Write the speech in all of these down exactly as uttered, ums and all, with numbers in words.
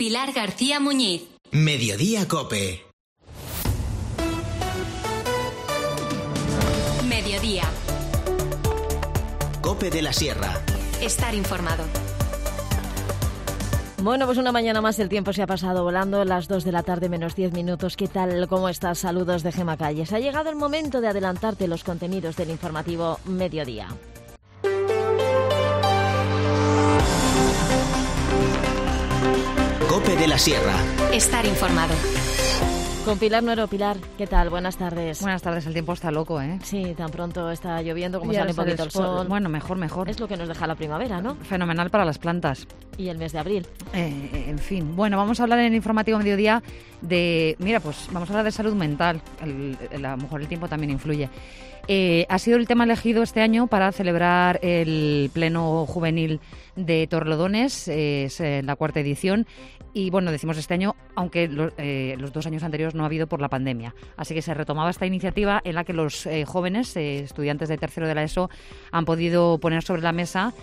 Pilar García Muñiz. Mediodía COPE. Mediodía. COPE de la Sierra. Estar informado. Bueno, pues una mañana más el tiempo se ha pasado volando, las dos de la tarde menos diez minutos. ¿Qué tal? ¿Cómo estás? Saludos de Gema Calles. Ha llegado el momento de adelantarte los contenidos del informativo Mediodía. COPE de la Sierra. Estar informado. Con Pilar Nuero. Pilar, ¿qué tal? Buenas tardes. Buenas tardes, el tiempo está loco, ¿eh? Sí, tan pronto está lloviendo como Ya sale un sale poquito el el sol. sol. Bueno, mejor, mejor. Es lo que nos deja la primavera, ¿no? Fenomenal para las plantas. Y el mes de abril. Eh, en fin, bueno, vamos a hablar en el informativo Mediodía de... Mira, pues vamos a hablar de salud mental. El, el, a lo mejor el tiempo también influye. Eh, ha sido el tema elegido este año para celebrar el Pleno Juvenil de Torrelodones, eh, es eh, la cuarta edición. Y bueno, decimos este año, aunque lo, eh, los dos años anteriores no ha habido por la pandemia. Así que se retomaba esta iniciativa en la que los eh, jóvenes, eh, estudiantes de tercero de la ESO, han podido poner sobre la mesa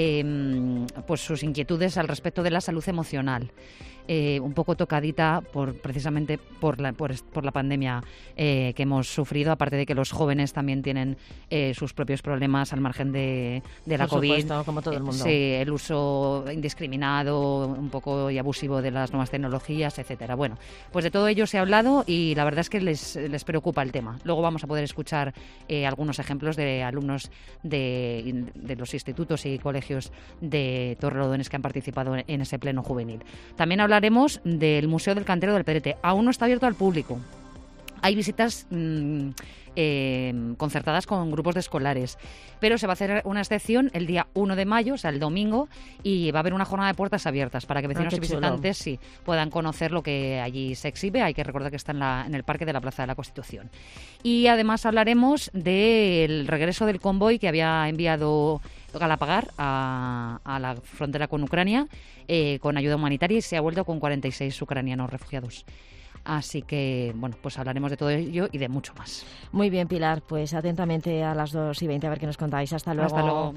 eh, pues sus inquietudes al respecto de la salud emocional. Eh, un poco tocadita por precisamente por la, por, por la pandemia eh, que hemos sufrido, aparte de que los jóvenes también tienen eh, sus propios problemas al margen de, de la Por COVID. supuesto, como todo el mundo. Sí, el uso indiscriminado, un poco y abusivo de las nuevas tecnologías, etcétera. Bueno, pues de todo ello se ha hablado y la verdad es que les, les preocupa el tema. Luego vamos a poder escuchar eh, algunos ejemplos de alumnos de, de los institutos y colegios de Torrelodones que han participado en, en ese pleno juvenil. También hablaremos del Museo del Cantero del Pedrete. Aún no está abierto al público. Hay visitas mmm, eh, concertadas con grupos de escolares, pero se va a hacer una excepción el día uno de mayo, o sea, el domingo, y va a haber una jornada de puertas abiertas para que vecinos ah, y visitantes sí, puedan conocer lo que allí se exhibe. Hay que recordar que está en, la, en el Parque de la Plaza de la Constitución. Y además hablaremos del regreso del convoy que había enviado Galapagar a, a la frontera con Ucrania eh, con ayuda humanitaria y se ha vuelto con cuarenta y seis ucranianos refugiados. Así que, bueno, pues hablaremos de todo ello y de mucho más. Muy bien, Pilar, pues atentamente a las dos y veinte a ver qué nos contáis. Hasta luego. Hasta luego.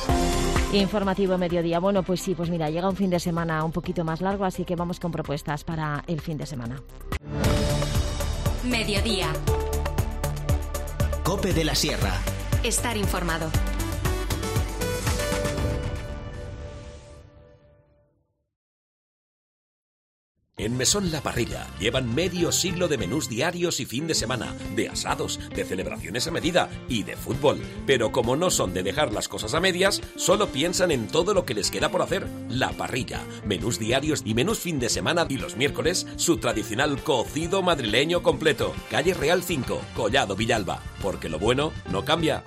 Informativo Mediodía. Bueno, pues sí, pues mira, llega un fin de semana un poquito más largo, así que vamos con propuestas para el fin de semana. Mediodía. COPE de la Sierra. Estar informado. En Mesón La Parrilla llevan medio siglo de menús diarios y fin de semana, de asados, de celebraciones a medida y de fútbol. Pero como no son de dejar las cosas a medias, solo piensan en todo lo que les queda por hacer. La Parrilla, menús diarios y menús fin de semana, y los miércoles su tradicional cocido madrileño completo. Calle Real cinco, Collado Villalba, porque lo bueno no cambia.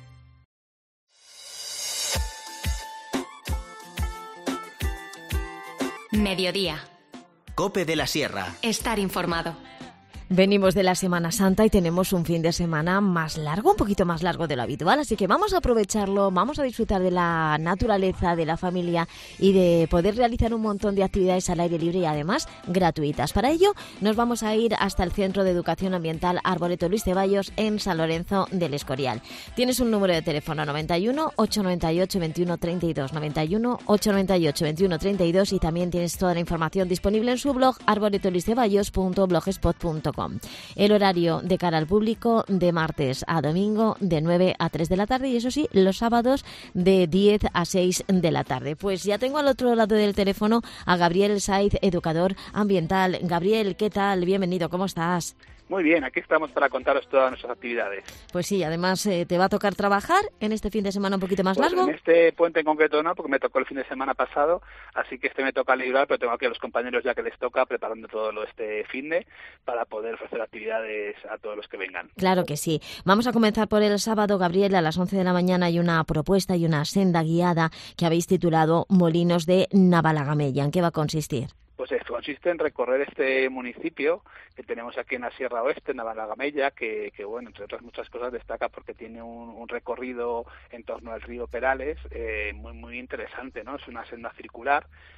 Mediodía. COPE de la Sierra. Estar informado. Venimos de la Semana Santa y tenemos un fin de semana más largo, un poquito más largo de lo habitual, así que vamos a aprovecharlo, vamos a disfrutar de la naturaleza, de la familia y de poder realizar un montón de actividades al aire libre y además gratuitas. Para ello nos vamos a ir hasta el Centro de Educación Ambiental Arboreto Luis Ceballos en San Lorenzo del Escorial. Tienes un número de teléfono noventa y uno, ochocientos noventa y ocho, veintiuno treinta y dos, noventa y uno, ochocientos noventa y ocho, veintiuno treinta y dos y también tienes toda la información disponible en su blog arboreto luis ceballos punto blogspot punto com. El horario de cara al público de martes a domingo de nueve a tres de la tarde y eso sí, los sábados de diez a seis de la tarde. Pues ya tengo al otro lado del teléfono a Gabriel Saiz, educador ambiental. Gabriel, ¿qué tal? Bienvenido, ¿cómo estás? Muy bien, aquí estamos para contaros todas nuestras actividades. Pues sí, además eh, te va a tocar trabajar en este fin de semana un poquito más pues largo. En este puente en concreto no, porque me tocó el fin de semana pasado, así que este me toca librar, pero tengo aquí a los compañeros ya que les toca preparando todo lo de este fin de para poder ofrecer actividades a todos los que vengan. Claro que sí. Vamos a comenzar por el sábado, Gabriel, a las once de la mañana hay una propuesta y una senda guiada que habéis titulado Molinos de Navalagamella. ¿En qué va a consistir? Pues esto consiste en recorrer este municipio que tenemos aquí en la Sierra Oeste, Navalagamella, que, que bueno, entre otras muchas cosas destaca porque tiene un, un recorrido en torno al río Perales eh, muy muy interesante, ¿no? Es una senda circular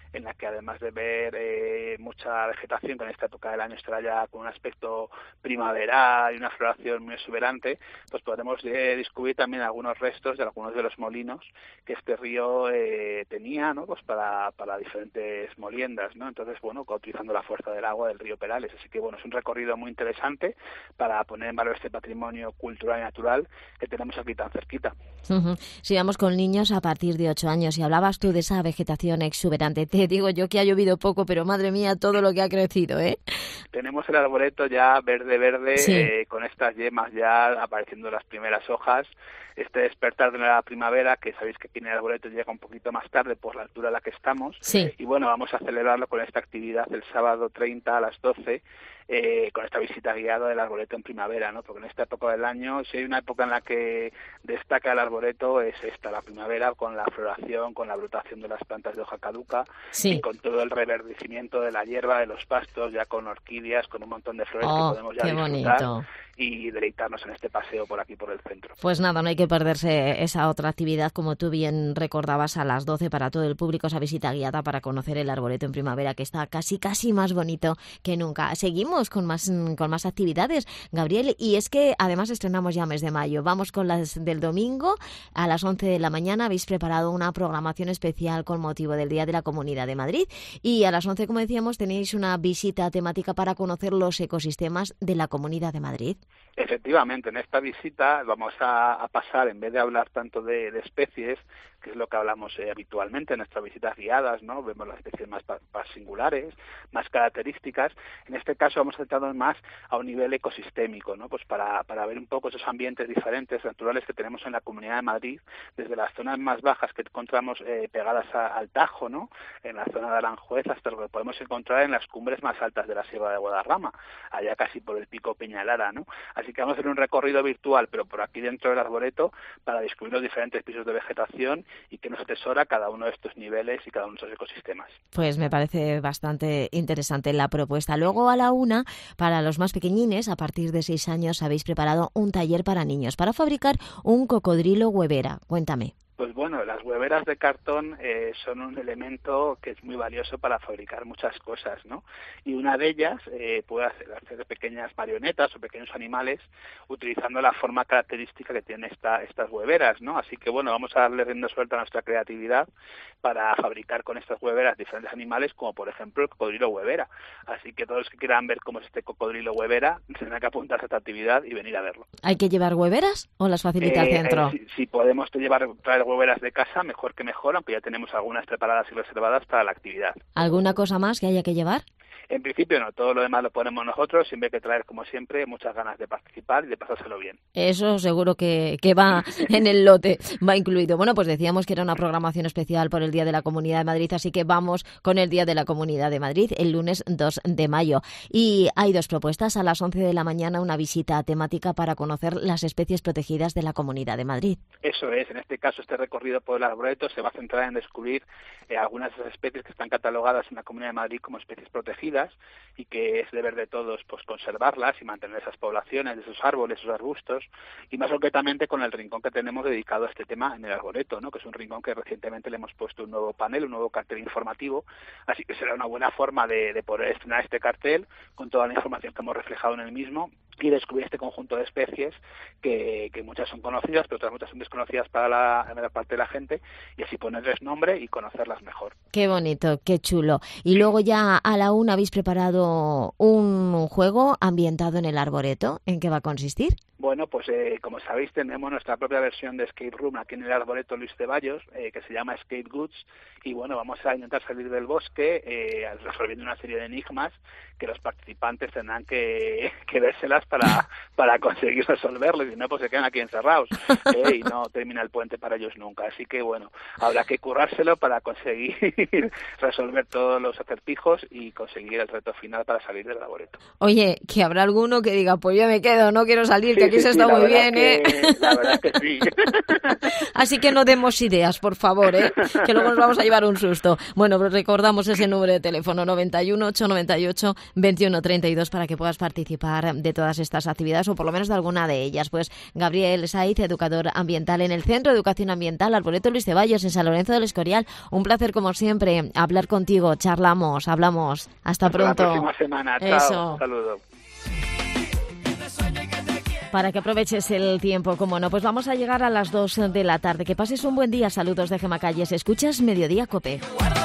en la que además de ver eh, mucha vegetación, que en esta época del año estará ya con un aspecto primaveral y una floración muy exuberante, pues podremos eh, descubrir también algunos restos de algunos de los molinos que este río eh, tenía, ¿no? Pues para, para diferentes moliendas, ¿no? Entonces, bueno, utilizando la fuerza del agua del río Perales. Así que, bueno, es un recorrido muy interesante para poner en valor este patrimonio cultural y natural que tenemos aquí tan cerquita. Uh-huh. Sigamos con niños a partir de ocho años. Y hablabas tú de esa vegetación exuberante. Te digo yo que ha llovido poco, pero madre mía, todo lo que ha crecido, ¿eh? Tenemos el arboreto ya verde, verde, sí. eh, con estas yemas ya apareciendo las primeras hojas. Este despertar de la primavera, que sabéis que aquí en el arboreto llega un poquito más tarde por la altura a la que estamos. Sí. Y bueno, vamos a celebrarlo con esta actividad el sábado treinta a las doce, eh, con esta visita guiada del arboreto en primavera, ¿no? Porque en esta época del año, si hay una época en la que destaca el arboreto, es esta, la primavera, con la floración, con la brotación de las plantas de hoja caduca, sí. y con todo el reverdecimiento de la hierba, de los pastos, ya con orquídeas, con un montón de flores oh, que podemos ya qué disfrutar bonito. Y deleitarnos en este paseo por aquí, por el centro. Pues nada, no hay que perderse esa otra actividad, como tú bien recordabas, a las doce para todo el público, esa visita guiada para conocer el arboreto en primavera, que está casi, casi más bonito que nunca. Seguimos con más, con más actividades, Gabriel, y es que además estrenamos ya mes de mayo. Vamos con las del domingo a las once de la mañana. Habéis preparado una programación especial con motivo del Día de la Comunidad de Madrid, y a las once, como decíamos, tenéis una visita temática para conocer los ecosistemas de la Comunidad de Madrid. Efectivamente, en esta visita vamos a, a pasar, en vez de hablar tanto de, de especies, que es lo que hablamos eh, habitualmente en nuestras visitas guiadas, ¿no? Vemos las especies más, más singulares, más características. En este caso vamos a centrarnos más a un nivel ecosistémico, ¿no? Pues para, para ver un poco esos ambientes diferentes, naturales que tenemos en la Comunidad de Madrid, desde las zonas más bajas que encontramos eh, pegadas a, al Tajo, ¿no? En la zona de Aranjuez, hasta lo que podemos encontrar en las cumbres más altas de la Sierra de Guadarrama, allá casi por el pico Peñalara, ¿no? Así que vamos a hacer un recorrido virtual, pero por aquí dentro del arboreto, para descubrir los diferentes pisos de vegetación y que nos atesora cada uno de estos niveles y cada uno de estos ecosistemas. Pues me parece bastante interesante la propuesta. Luego, a la una, para los más pequeñines, a partir de seis años, habéis preparado un taller para niños para fabricar un cocodrilo huevera. Cuéntame. Pues bueno, las hueveras de cartón eh, son un elemento que es muy valioso para fabricar muchas cosas, ¿no? Y una de ellas eh, puede hacer, hacer pequeñas marionetas o pequeños animales utilizando la forma característica que tienen esta, estas hueveras, ¿no? Así que bueno, vamos a darle rienda suelta a nuestra creatividad para fabricar con estas hueveras diferentes animales, como por ejemplo el cocodrilo huevera. Así que todos los que quieran ver cómo es este cocodrilo huevera tendrán que apuntarse a esta actividad y venir a verlo. ¿Hay que llevar hueveras o las facilita eh, el centro? Eh, si, si podemos llevar traer hueveras de casa, mejor que mejor, aunque ya tenemos algunas preparadas y reservadas para la actividad. ¿Alguna cosa más que haya que llevar? En principio no, todo lo demás lo ponemos nosotros, siempre hay que traer, como siempre, muchas ganas de participar y de pasárselo bien. Eso seguro que, que va en el lote, va incluido. Bueno, pues decíamos que era una programación especial por el Día de la Comunidad de Madrid, así que vamos con el Día de la Comunidad de Madrid, el lunes dos de mayo. Y hay dos propuestas, a las once de la mañana una visita temática para conocer las especies protegidas de la Comunidad de Madrid. Eso es, en este caso este recorrido por el arboreto se va a centrar en descubrir eh, algunas de esas especies que están catalogadas en la Comunidad de Madrid como especies protegidas, y que es deber de todos pues conservarlas y mantener esas poblaciones, esos árboles, esos arbustos, y más concretamente con el rincón que tenemos dedicado a este tema en el arboreto, ¿no? Que es un rincón que recientemente le hemos puesto un nuevo panel, un nuevo cartel informativo, así que será una buena forma de, de poder estrenar este cartel con toda la información que hemos reflejado en el mismo y descubrir este conjunto de especies que, que muchas son conocidas, pero otras muchas son desconocidas para la, la parte de la gente, y así ponerles nombre y conocerlas mejor. Qué bonito, qué chulo. Y luego ya a la una habéis preparado un juego ambientado en el arboreto. ¿En qué va a consistir? Bueno, pues eh, como sabéis tenemos nuestra propia versión de Escape Room aquí en el arboreto Luis Ceballos, eh, que se llama Escape Goods, y bueno, vamos a intentar salir del bosque eh, resolviendo una serie de enigmas que los participantes tendrán que, que vérselas para, para conseguir resolverlo, y si no, pues se quedan aquí encerrados eh, y no termina el puente para ellos nunca. Así que bueno, habrá que currárselo para conseguir resolver todos los acertijos y conseguir el reto final para salir del arboreto. Oye, que habrá alguno que diga, pues yo me quedo, no quiero salir, que sí, aquí sí, se sí, está muy verdad bien, que, ¿eh? La verdad que sí. Así que no demos ideas, por favor, ¿eh? Que luego nos vamos a llevar un susto. Bueno, pues recordamos ese número de teléfono noventa y uno, ochocientos noventa y ocho, veintiuno treinta y dos para que puedas participar de todas todas estas actividades, o por lo menos de alguna de ellas. Pues Gabriel Saiz, educador ambiental en el Centro de Educación Ambiental Arboleto Luis Ceballos, en San Lorenzo del Escorial. Un placer, como siempre, hablar contigo. Charlamos, hablamos. Hasta, Hasta pronto. La próxima semana. Chao. Eso. Un saludo. Para que aproveches el tiempo, como no. Pues vamos a llegar a las dos de la tarde. Que pases un buen día. Saludos de Gemma Calles. Escuchas Mediodía COPE.